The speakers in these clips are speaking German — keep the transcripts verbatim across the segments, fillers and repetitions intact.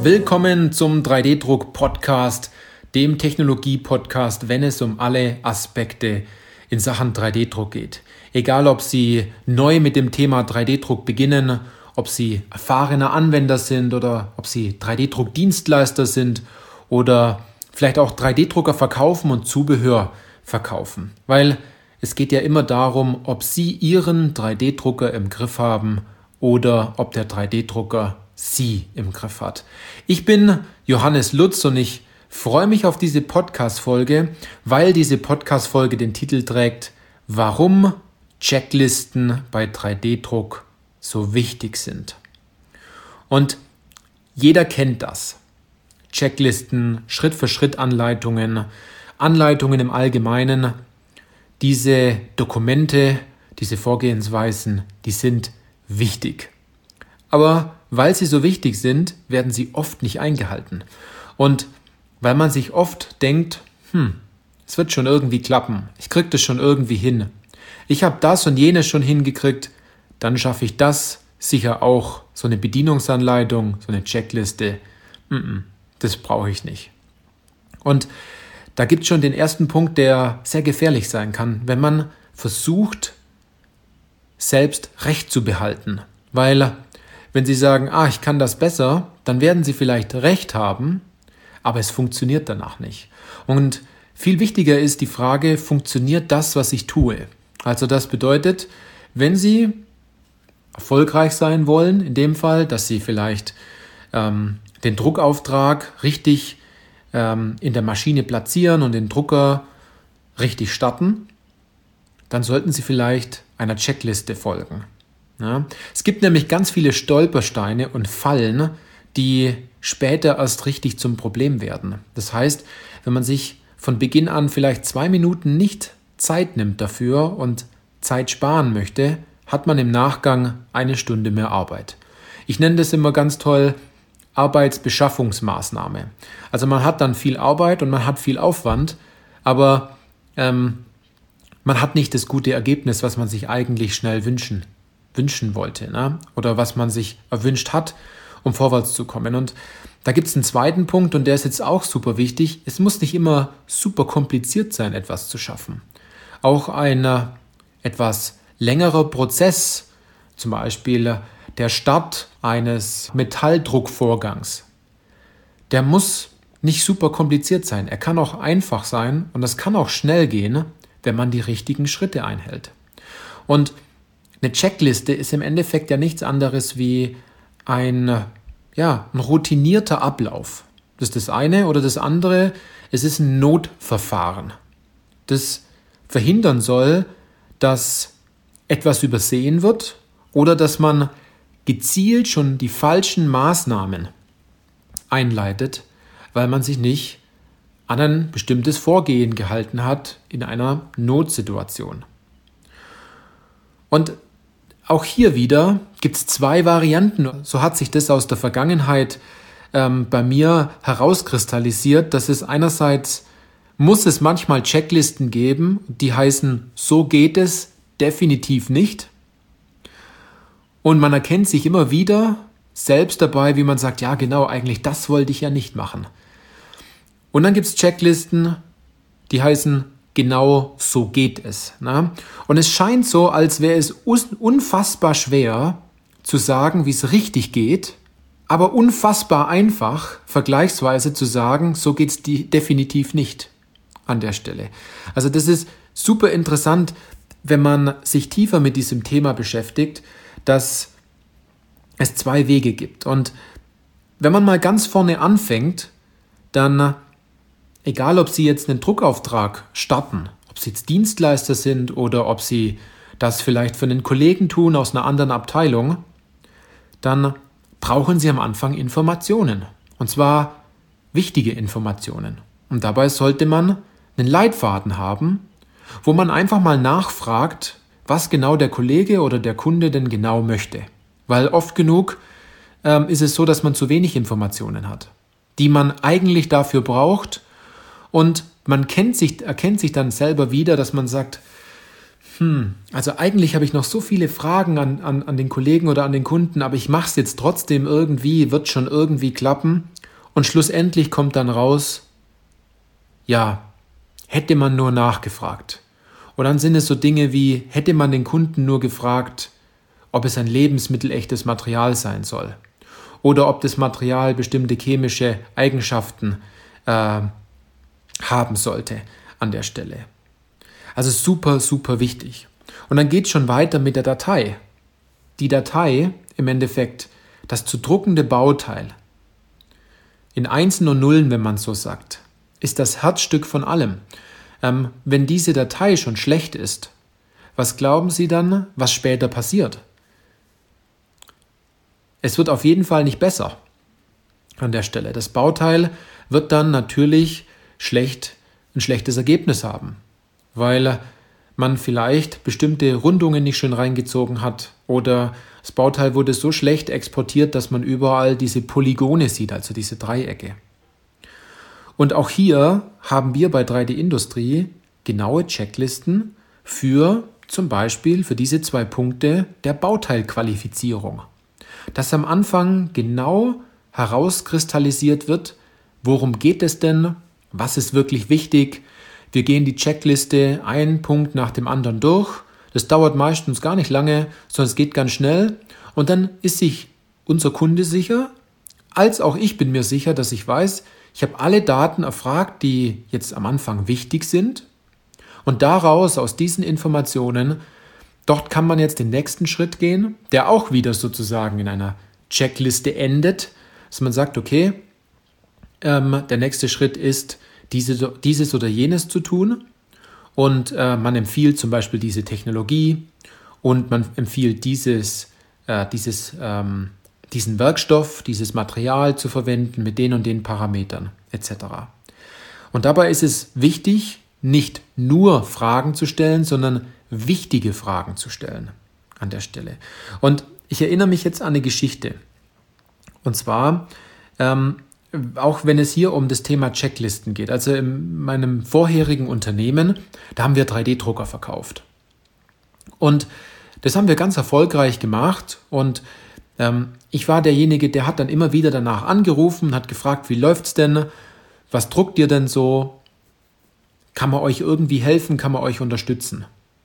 Willkommen zum drei D Druck Podcast, dem Technologie-Podcast, wenn es um alle Aspekte in Sachen drei D Druck geht. Egal, ob Sie neu mit dem Thema drei D Druck beginnen, ob Sie erfahrene Anwender sind oder ob Sie drei D Druck Dienstleister sind oder vielleicht auch drei D Drucker verkaufen und Zubehör verkaufen. Weil es geht ja immer darum, ob Sie Ihren drei D Drucker im Griff haben oder ob der drei D Drucker Sie im Griff hat. Ich bin Johannes Lutz und ich freue mich auf diese Podcast-Folge, weil diese Podcast-Folge den Titel trägt, warum Checklisten bei drei D Druck so wichtig sind. Und jeder kennt das. Checklisten, Schritt-für-Schritt-Anleitungen, Anleitungen im Allgemeinen. Diese Dokumente, diese Vorgehensweisen, die sind wichtig. Aber weil sie so wichtig sind, werden sie oft nicht eingehalten. Und weil man sich oft denkt, hm, es wird schon irgendwie klappen, ich kriege das schon irgendwie hin. Ich habe das und jenes schon hingekriegt, dann schaffe ich das sicher auch. So eine Bedienungsanleitung, so eine Checkliste, das brauche ich nicht. Und da gibt es schon den ersten Punkt, der sehr gefährlich sein kann, wenn man versucht, selbst Recht zu behalten. Weil wenn Sie sagen, ah, ich kann das besser, dann werden Sie vielleicht Recht haben, aber es funktioniert danach nicht. Und viel wichtiger ist die Frage, funktioniert das, was ich tue? Also das bedeutet, wenn Sie erfolgreich sein wollen, in dem Fall, dass Sie vielleicht ähm, den Druckauftrag richtig ähm, in der Maschine platzieren und den Drucker richtig starten, dann sollten Sie vielleicht einer Checkliste folgen. Ja, es gibt nämlich ganz viele Stolpersteine und Fallen, die später erst richtig zum Problem werden. Das heißt, wenn man sich von Beginn an vielleicht zwei Minuten nicht Zeit nimmt dafür und Zeit sparen möchte, hat man im Nachgang eine Stunde mehr Arbeit. Ich nenne das immer ganz toll Arbeitsbeschaffungsmaßnahme. Also man hat dann viel Arbeit und man hat viel Aufwand, aber ähm, man hat nicht das gute Ergebnis, was man sich eigentlich schnell wünschen wünschen wollte, ne? Oder was man sich erwünscht hat, um vorwärts zu kommen. Und da gibt es einen zweiten Punkt und der ist jetzt auch super wichtig. Es muss nicht immer super kompliziert sein, etwas zu schaffen. Auch ein äh, etwas längerer Prozess, zum Beispiel der Start eines Metalldruckvorgangs, der muss nicht super kompliziert sein. Er kann auch einfach sein und es kann auch schnell gehen, wenn man die richtigen Schritte einhält. Und eine Checkliste ist im Endeffekt ja nichts anderes wie ein, ja, ein routinierter Ablauf. Das ist das eine. Oder das andere, es ist ein Notverfahren, das verhindern soll, dass etwas übersehen wird oder dass man gezielt schon die falschen Maßnahmen einleitet, weil man sich nicht an ein bestimmtes Vorgehen gehalten hat in einer Notsituation. Und auch hier wieder gibt es zwei Varianten. So hat sich das aus der Vergangenheit ähm, bei mir herauskristallisiert, dass es einerseits muss es manchmal Checklisten geben, die heißen, so geht es definitiv nicht. Und man erkennt sich immer wieder selbst dabei, wie man sagt, ja genau, eigentlich das wollte ich ja nicht machen. Und dann gibt es Checklisten, die heißen, genau so geht es. Ne? Und es scheint so, als wäre es unfassbar schwer zu sagen, wie es richtig geht, aber unfassbar einfach, vergleichsweise zu sagen, so geht es definitiv nicht an der Stelle. Also das ist super interessant, wenn man sich tiefer mit diesem Thema beschäftigt, dass es zwei Wege gibt. Und wenn man mal ganz vorne anfängt, dann egal, ob Sie jetzt einen Druckauftrag starten, ob Sie jetzt Dienstleister sind oder ob Sie das vielleicht für einen Kollegen tun aus einer anderen Abteilung, dann brauchen Sie am Anfang Informationen. Und zwar wichtige Informationen. Und dabei sollte man einen Leitfaden haben, wo man einfach mal nachfragt, was genau der Kollege oder der Kunde denn genau möchte. Weil oft genug ähm, ist es so, dass man zu wenig Informationen hat, die man eigentlich dafür braucht. Und man kennt sich, erkennt sich dann selber wieder, dass man sagt, hm, also eigentlich habe ich noch so viele Fragen an, an, an den Kollegen oder an den Kunden, aber ich mache es jetzt trotzdem irgendwie, wird schon irgendwie klappen. Und schlussendlich kommt dann raus, ja, hätte man nur nachgefragt. Und dann sind es so Dinge wie, hätte man den Kunden nur gefragt, ob es ein lebensmittelechtes Material sein soll. Oder ob das Material bestimmte chemische Eigenschaften äh, haben sollte an der Stelle. Also super, super wichtig. Und dann geht es schon weiter mit der Datei. Die Datei, im Endeffekt, das zu druckende Bauteil, in Einsen und Nullen, wenn man so sagt, ist das Herzstück von allem. Ähm, wenn diese Datei schon schlecht ist, was glauben Sie dann, was später passiert? Es wird auf jeden Fall nicht besser an der Stelle. Das Bauteil wird dann natürlich schlecht, ein schlechtes Ergebnis haben, weil man vielleicht bestimmte Rundungen nicht schön reingezogen hat oder das Bauteil wurde so schlecht exportiert, dass man überall diese Polygone sieht, also diese Dreiecke. Und auch hier haben wir bei drei D Industrie genaue Checklisten für zum Beispiel für diese zwei Punkte der Bauteilqualifizierung. Dass am Anfang genau herauskristallisiert wird, worum geht es denn, was ist wirklich wichtig. Wir gehen die Checkliste einen Punkt nach dem anderen durch. Das dauert meistens gar nicht lange, sondern es geht ganz schnell. Und dann ist sich unser Kunde sicher, als auch ich bin mir sicher, dass ich weiß, ich habe alle Daten erfragt, die jetzt am Anfang wichtig sind. Und daraus, aus diesen Informationen, dort kann man jetzt den nächsten Schritt gehen, der auch wieder sozusagen in einer Checkliste endet, dass man sagt, okay, ähm, der nächste Schritt ist, diese, dieses oder jenes zu tun. Und äh, man empfiehlt zum Beispiel diese Technologie und man empfiehlt dieses, äh, dieses, ähm, diesen Werkstoff, dieses Material zu verwenden mit den und den Parametern et cetera. Und dabei ist es wichtig, nicht nur Fragen zu stellen, sondern wichtige Fragen zu stellen an der Stelle. Und ich erinnere mich jetzt an eine Geschichte. Und zwar, ähm, auch wenn es hier um das Thema Checklisten geht. Also in meinem vorherigen Unternehmen, da haben wir drei D Drucker verkauft. Und das haben wir ganz erfolgreich gemacht. Und ähm, ich war derjenige, der hat dann immer wieder danach angerufen und hat gefragt, wie läuft's denn? Was druckt ihr denn so? Kann man euch irgendwie helfen? Kann man euch unterstützen?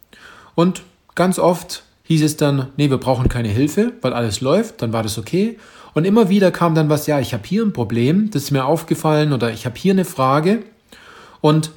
Und ganz oft hieß es dann, nee, wir brauchen keine Hilfe, weil alles läuft, dann war das okay. Und immer wieder kam dann was, ja, ich habe hier ein Problem, das ist mir aufgefallen oder ich habe hier eine Frage. Und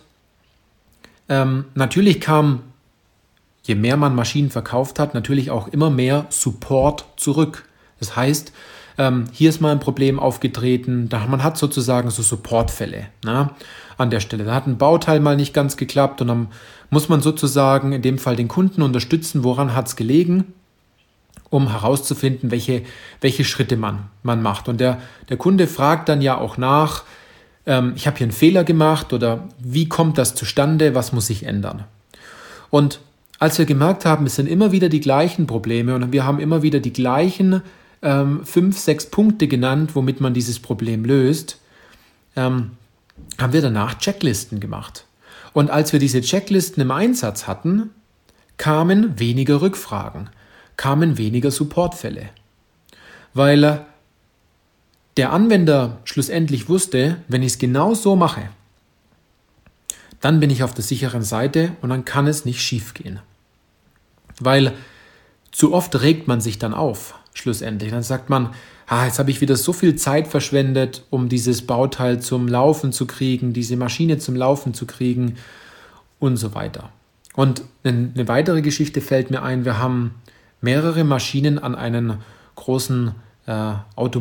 ähm, natürlich kam, je mehr man Maschinen verkauft hat, natürlich auch immer mehr Support zurück. Das heißt, ähm, hier ist mal ein Problem aufgetreten, da man hat sozusagen so Supportfälle, na, an der Stelle. Da hat ein Bauteil mal nicht ganz geklappt und dann muss man sozusagen in dem Fall den Kunden unterstützen, woran hat es gelegen, um herauszufinden, welche, welche Schritte man, man macht. Und der, der Kunde fragt dann ja auch nach, ähm, ich habe hier einen Fehler gemacht oder wie kommt das zustande, was muss sich ändern? Und als wir gemerkt haben, es sind immer wieder die gleichen Probleme und wir haben immer wieder die gleichen ähm, fünf, sechs Punkte genannt, womit man dieses Problem löst, ähm, haben wir danach Checklisten gemacht. Und als wir diese Checklisten im Einsatz hatten, kamen weniger Rückfragen, kamen weniger Supportfälle. Weil der Anwender schlussendlich wusste, wenn ich es genau so mache, dann bin ich auf der sicheren Seite und dann kann es nicht schief gehen. Weil zu oft regt man sich dann auf, schlussendlich. Dann sagt man, ah, jetzt habe ich wieder so viel Zeit verschwendet, um dieses Bauteil zum Laufen zu kriegen, diese Maschine zum Laufen zu kriegen und so weiter. Und eine weitere Geschichte fällt mir ein, wir haben mehrere Maschinen an einen großen äh,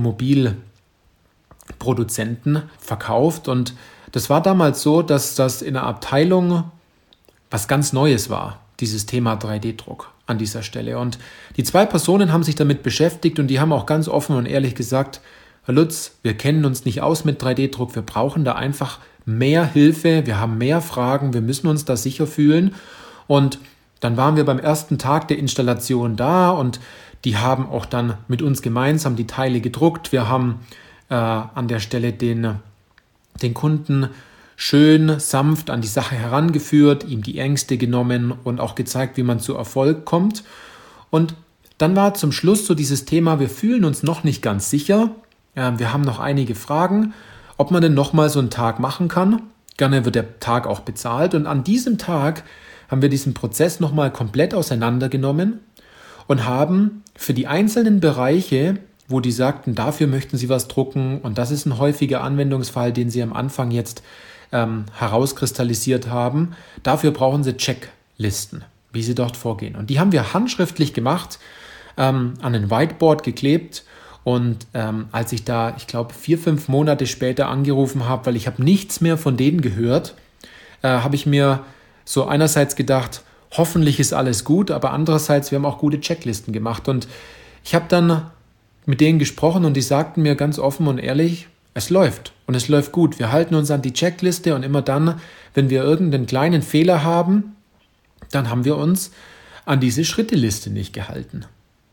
Automobilproduzenten verkauft und das war damals so, dass das in der Abteilung was ganz Neues war, dieses Thema drei D Druck an dieser Stelle. Und die zwei Personen haben sich damit beschäftigt und die haben auch ganz offen und ehrlich gesagt, Herr Lutz, wir kennen uns nicht aus mit drei D Druck, wir brauchen da einfach mehr Hilfe, wir haben mehr Fragen, wir müssen uns da sicher fühlen. Und dann waren wir beim ersten Tag der Installation da und die haben auch dann mit uns gemeinsam die Teile gedruckt. Wir haben äh, an der Stelle den, den Kunden schön sanft an die Sache herangeführt, ihm die Ängste genommen und auch gezeigt, wie man zu Erfolg kommt. Und dann war zum Schluss so dieses Thema, wir fühlen uns noch nicht ganz sicher, wir haben noch einige Fragen, ob man denn nochmal so einen Tag machen kann. Gerne wird der Tag auch bezahlt und an diesem Tag haben wir diesen Prozess nochmal komplett auseinandergenommen und haben für die einzelnen Bereiche, wo die sagten, dafür möchten sie was drucken und das ist ein häufiger Anwendungsfall, den sie am Anfang jetzt ähm, herauskristallisiert haben, dafür brauchen sie Checklisten, wie sie dort vorgehen. Und die haben wir handschriftlich gemacht, ähm, an ein Whiteboard geklebt. Und ähm, als ich da, ich glaube, vier, fünf Monate später angerufen habe, weil ich habe nichts mehr von denen gehört, äh, habe ich mir so einerseits gedacht, hoffentlich ist alles gut, aber andererseits, wir haben auch gute Checklisten gemacht. Und ich habe dann mit denen gesprochen und die sagten mir ganz offen und ehrlich, es läuft und es läuft gut. Wir halten uns an die Checkliste und immer dann, wenn wir irgendeinen kleinen Fehler haben, dann haben wir uns an diese Schritteliste nicht gehalten.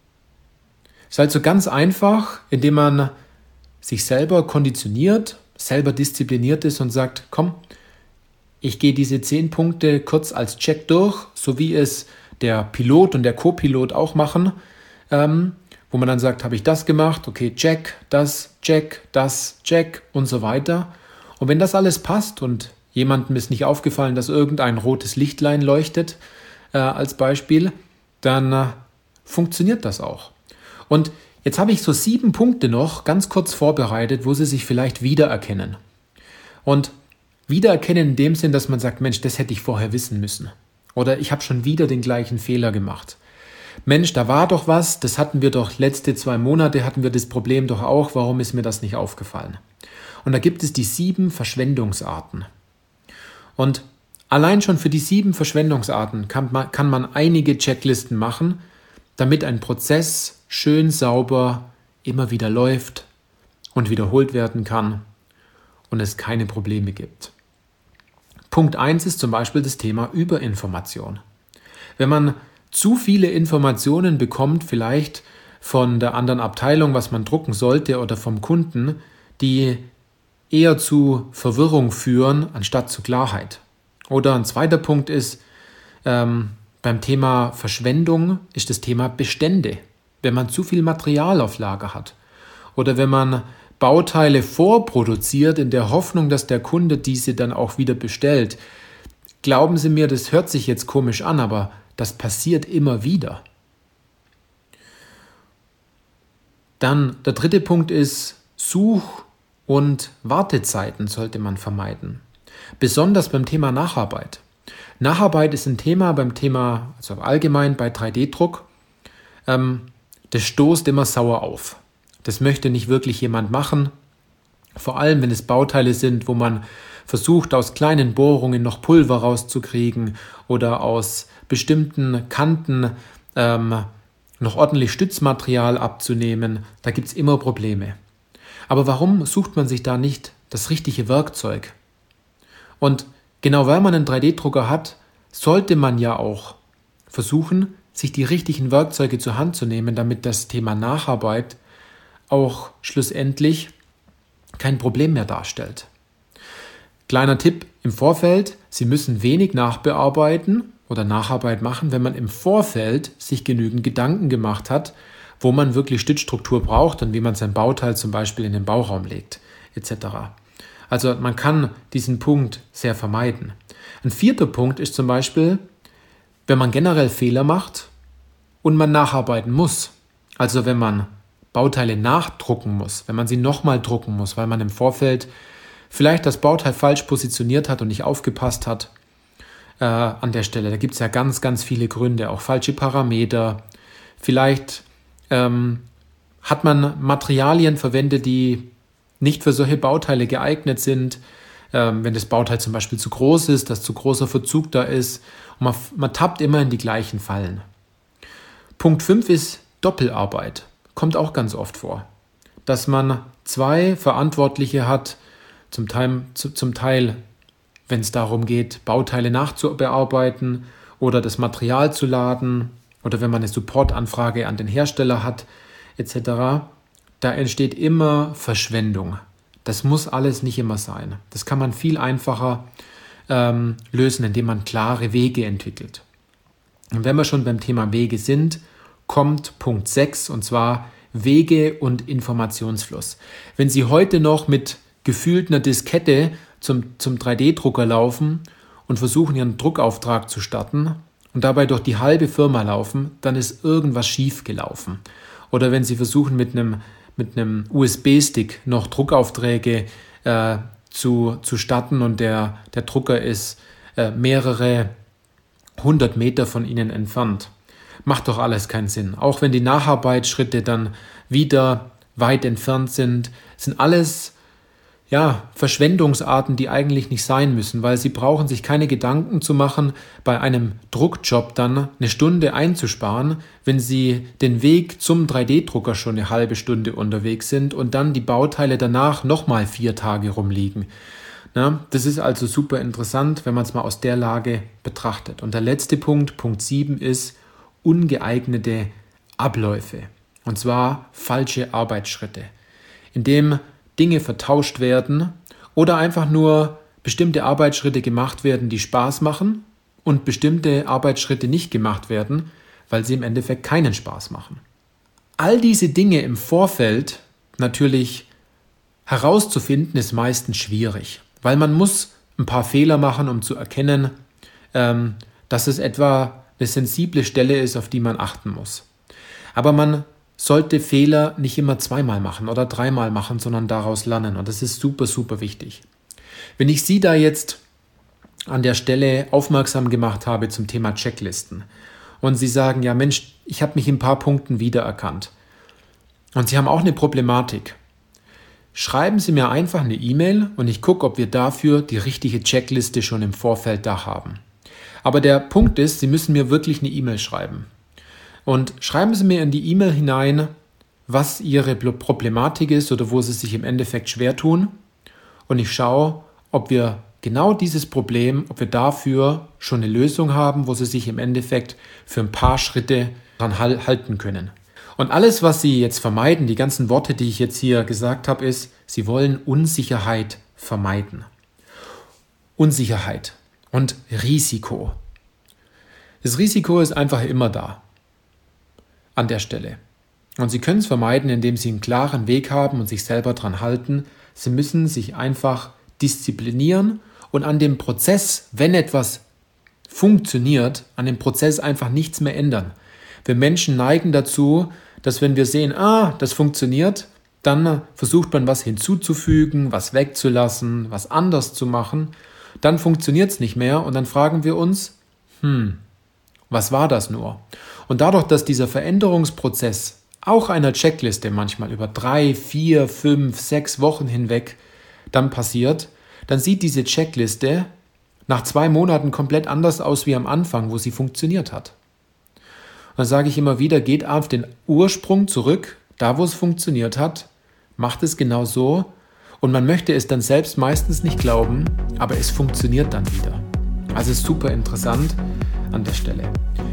Es ist halt so ganz einfach, indem man sich selber konditioniert, selber diszipliniert ist und sagt, komm, ich gehe diese zehn Punkte kurz als Check durch, so wie es der Pilot und der Co-Pilot auch machen, ähm, wo man dann sagt, habe ich das gemacht, okay, check, das, check, das, check und so weiter. Und wenn das alles passt und jemandem ist nicht aufgefallen, dass irgendein rotes Lichtlein leuchtet, äh, als Beispiel, dann äh, funktioniert das auch. Und jetzt habe ich so sieben Punkte noch ganz kurz vorbereitet, wo Sie sich vielleicht wiedererkennen. Und wiedererkennen in dem Sinn, dass man sagt, Mensch, das hätte ich vorher wissen müssen. Oder ich habe schon wieder den gleichen Fehler gemacht. Mensch, da war doch was, das hatten wir doch letzte zwei Monate, hatten wir das Problem doch auch, warum ist mir das nicht aufgefallen? Und da gibt es die sieben Verschwendungsarten. Und allein schon für die sieben Verschwendungsarten kann man, kann man einige Checklisten machen, damit ein Prozess schön sauber immer wieder läuft und wiederholt werden kann und es keine Probleme gibt. Punkt eins ist zum Beispiel das Thema Überinformation. Wenn man zu viele Informationen bekommt, vielleicht von der anderen Abteilung, was man drucken sollte, oder vom Kunden, die eher zu Verwirrung führen, anstatt zu Klarheit. Oder ein zweiter Punkt ist, ähm, beim Thema Verschwendung ist das Thema Bestände. Wenn man zu viel Material auf Lager hat oder wenn man Bauteile vorproduziert in der Hoffnung, dass der Kunde diese dann auch wieder bestellt. Glauben Sie mir, das hört sich jetzt komisch an, aber das passiert immer wieder. Dann der dritte Punkt ist, Such- und Wartezeiten sollte man vermeiden. Besonders beim Thema Nacharbeit. Nacharbeit ist ein Thema beim Thema, also allgemein bei drei D Druck, ähm, das stoßt immer sauer auf. Das möchte nicht wirklich jemand machen, vor allem wenn es Bauteile sind, wo man versucht, aus kleinen Bohrungen noch Pulver rauszukriegen oder aus bestimmten Kanten ähm, noch ordentlich Stützmaterial abzunehmen. Da gibt es immer Probleme. Aber warum sucht man sich da nicht das richtige Werkzeug? Und genau weil man einen drei D Drucker hat, sollte man ja auch versuchen, sich die richtigen Werkzeuge zur Hand zu nehmen, damit das Thema Nacharbeit auch schlussendlich kein Problem mehr darstellt. Kleiner Tipp im Vorfeld, Sie müssen wenig nachbearbeiten oder Nacharbeit machen, wenn man im Vorfeld sich genügend Gedanken gemacht hat, wo man wirklich Stützstruktur braucht und wie man sein Bauteil zum Beispiel in den Bauraum legt, et cetera. Also man kann diesen Punkt sehr vermeiden. Ein vierter Punkt ist zum Beispiel, wenn man generell Fehler macht und man nacharbeiten muss. Also wenn man Bauteile nachdrucken muss, wenn man sie nochmal drucken muss, weil man im Vorfeld vielleicht das Bauteil falsch positioniert hat und nicht aufgepasst hat äh, an der Stelle. Da gibt es ja ganz, ganz viele Gründe, auch falsche Parameter. Vielleicht ähm, hat man Materialien verwendet, die nicht für solche Bauteile geeignet sind. Ähm, wenn das Bauteil zum Beispiel zu groß ist, dass zu großer Verzug da ist. Und man, man tappt immer in die gleichen Fallen. Punkt fünf ist Doppelarbeit. Kommt auch ganz oft vor. Dass man zwei Verantwortliche hat, zum Teil, zu, zum Teil wenn es darum geht, Bauteile nachzubearbeiten oder das Material zu laden oder wenn man eine Supportanfrage an den Hersteller hat, et cetera. Da entsteht immer Verschwendung. Das muss alles nicht immer sein. Das kann man viel einfacher ähm, lösen, indem man klare Wege entwickelt. Und wenn wir schon beim Thema Wege sind, kommt Punkt sechs, und zwar Wege und Informationsfluss. Wenn Sie heute noch mit gefühlt einer Diskette zum, zum drei D Drucker laufen und versuchen, Ihren Druckauftrag zu starten und dabei durch die halbe Firma laufen, dann ist irgendwas schief gelaufen. Oder wenn Sie versuchen, mit einem, mit einem U S B-Stick noch Druckaufträge äh, zu, zu starten und der, der Drucker ist äh, mehrere hundert Meter von Ihnen entfernt. Macht doch alles keinen Sinn. Auch wenn die Nacharbeitsschritte dann wieder weit entfernt sind, sind alles ja, Verschwendungsarten, die eigentlich nicht sein müssen, weil Sie brauchen sich keine Gedanken zu machen, bei einem Druckjob dann eine Stunde einzusparen, wenn Sie den Weg zum drei D Drucker schon eine halbe Stunde unterwegs sind und dann die Bauteile danach nochmal vier Tage rumliegen. Na, das ist also super interessant, wenn man es mal aus der Lage betrachtet. Und der letzte Punkt, Punkt sieben, ist ungeeignete Abläufe. Und zwar falsche Arbeitsschritte, indem Dinge vertauscht werden oder einfach nur bestimmte Arbeitsschritte gemacht werden, die Spaß machen und bestimmte Arbeitsschritte nicht gemacht werden, weil sie im Endeffekt keinen Spaß machen. All diese Dinge im Vorfeld natürlich herauszufinden, ist meistens schwierig, weil man muss ein paar Fehler machen, um zu erkennen, ähm, dass es etwa eine sensible Stelle ist, auf die man achten muss. Aber man sollte Fehler nicht immer zweimal machen oder dreimal machen, sondern daraus lernen. Und das ist super, super wichtig. Wenn ich Sie da jetzt an der Stelle aufmerksam gemacht habe zum Thema Checklisten und Sie sagen, ja Mensch, ich habe mich in ein paar Punkten wiedererkannt und Sie haben auch eine Problematik, schreiben Sie mir einfach eine E-Mail und ich gucke, ob wir dafür die richtige Checkliste schon im Vorfeld da haben. Aber der Punkt ist, Sie müssen mir wirklich eine E-Mail schreiben. Und schreiben Sie mir in die E-Mail hinein, was Ihre Problematik ist oder wo Sie sich im Endeffekt schwer tun. Und ich schaue, ob wir genau dieses Problem, ob wir dafür schon eine Lösung haben, wo Sie sich im Endeffekt für ein paar Schritte dran halten können. Und alles, was Sie jetzt vermeiden, die ganzen Worte, die ich jetzt hier gesagt habe, ist, Sie wollen Unsicherheit vermeiden. Unsicherheit und Risiko. Das Risiko ist einfach immer da. An der Stelle. Und Sie können es vermeiden, indem Sie einen klaren Weg haben und sich selber dran halten. Sie müssen sich einfach disziplinieren und an dem Prozess, wenn etwas funktioniert, an dem Prozess einfach nichts mehr ändern. Wir Menschen neigen dazu, dass wenn wir sehen, ah, das funktioniert, dann versucht man was hinzuzufügen, was wegzulassen, was anders zu machen. Dann funktioniert es nicht mehr und dann fragen wir uns, hm, was war das nur? Und dadurch, dass dieser Veränderungsprozess auch einer Checkliste manchmal über drei, vier, fünf, sechs Wochen hinweg dann passiert, dann sieht diese Checkliste nach zwei Monaten komplett anders aus wie am Anfang, wo sie funktioniert hat. Und dann sage ich immer wieder, geht auf den Ursprung zurück, da wo es funktioniert hat, macht es genau so und man möchte es dann selbst meistens nicht glauben, aber es funktioniert dann wieder. Also super interessant an der Stelle.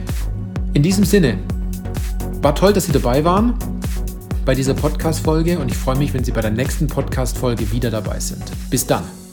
In diesem Sinne, war toll, dass Sie dabei waren bei dieser Podcast-Folge und ich freue mich, wenn Sie bei der nächsten Podcast-Folge wieder dabei sind. Bis dann.